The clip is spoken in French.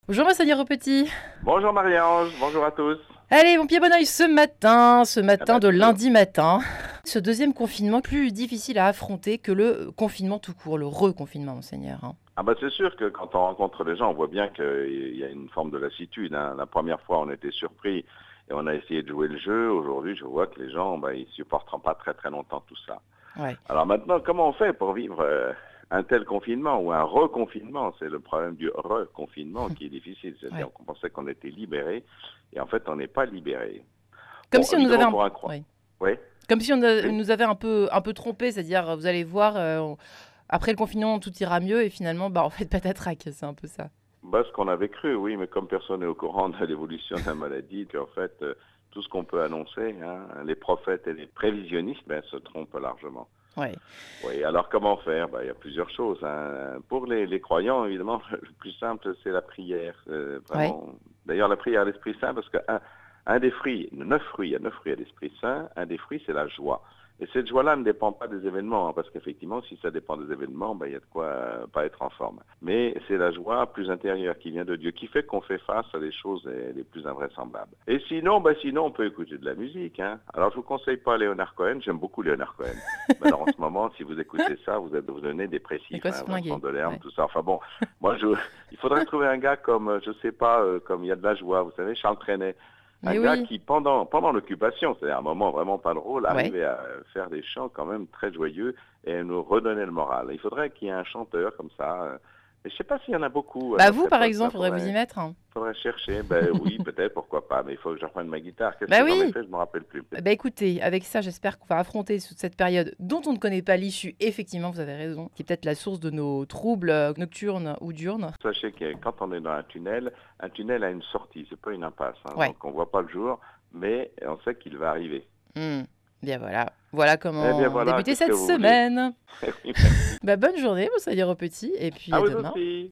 Bonjour Monseigneur Petit. Bonjour Marie-Ange, bonjour à tous. Allez, mon pied bon oeil ce Ah matin bah de toujours. lundi matin. Ce deuxième confinement plus difficile à affronter que le confinement tout court, le reconfinement, Monseigneur, hein. Ah bah c'est sûr que quand on rencontre les gens, on voit bien qu'il y a une forme de lassitude, hein. La première fois, on était surpris et on a essayé de jouer le jeu. Aujourd'hui, je vois que les gens, ils supporteront pas très très longtemps tout ça. Ouais, Alors maintenant, comment on fait pour vivre un tel confinement ou un reconfinement? C'est le problème du reconfinement qui est difficile. ouais. C'est-à-dire qu'on pensait qu'on était libéré et en fait, on n'est pas libéré. Comme Bon, si on nous avait évidemment, pour un croix. ouais. Oui, Comme si oui. nous avait un peu trompé, c'est-à-dire vous allez voir, après le confinement tout ira mieux et finalement, bah en fait patatrac, c'est un peu ça. Bah, ce qu'on avait cru, oui, mais comme personne n'est au courant de l'évolution de la maladie, qu'en fait, tout ce qu'on peut annoncer, hein, les prophètes et les prévisionnistes, ben, se trompent largement. Ouais, Oui, alors comment faire? Ben, il y a plusieurs choses, hein. Pour les croyants, évidemment, le plus simple, c'est la prière. ouais. Vraiment. D'ailleurs, la prière à l'Esprit Saint, parce un des fruits, 9 fruits, il y a 9 fruits à l'Esprit Saint, un des fruits, c'est la joie. Et cette joie-là ne dépend pas des événements, hein, parce qu'effectivement, si ça dépend des événements, ben, il y a de quoi pas être en forme. Mais c'est la joie plus intérieure qui vient de Dieu, qui fait qu'on fait face à des choses les plus invraisemblables. Et sinon, sinon, on peut écouter de la musique, hein. Alors, je vous conseille pas Leonard Cohen, j'aime beaucoup Leonard Cohen. Mais alors, en ce moment, si vous écoutez ça, vous devenez Il dépressif, quoi se hein, Vincent flinguer. Delerme, Ouais. tout ça. Enfin bon, moi, il faudrait trouver un gars comme, je sais pas, comme il y a de la joie, vous savez, Charles Trenet. Un Mais gars oui, qui, pendant l'occupation, c'est un moment vraiment pas drôle, ouais. arrivait à faire des chants quand même très joyeux et à nous redonner le moral. Il faudrait qu'il y ait un chanteur comme ça. Mais je sais pas s'il y en a beaucoup à Bah notre vous, par époque. exemple, faudrait vous y mettre, hein. Faudrait chercher. Ben oui, peut-être, pourquoi pas. Mais il faut que je reprenne ma guitare. Qu'est-ce Bah que j'en ai oui. fait? Je me rappelle plus. Bah écoutez, avec ça, j'espère qu'on va affronter toute cette période dont on ne connaît pas l'issue. Effectivement, vous avez raison, qui est peut-être la source de nos troubles nocturnes ou diurnes. Sachez que quand on est dans un tunnel a une sortie, c'est pas une impasse, hein. Ouais. Donc on voit pas le jour, mais on sait qu'il va arriver. Hmm. Bien voilà. Voilà Eh bien comment voilà, débuter qu'est-ce que cette vous voulez? semaine. Oui, merci. Bah bonne journée, Monseigneur Petit, et puis À à vous demain. aussi.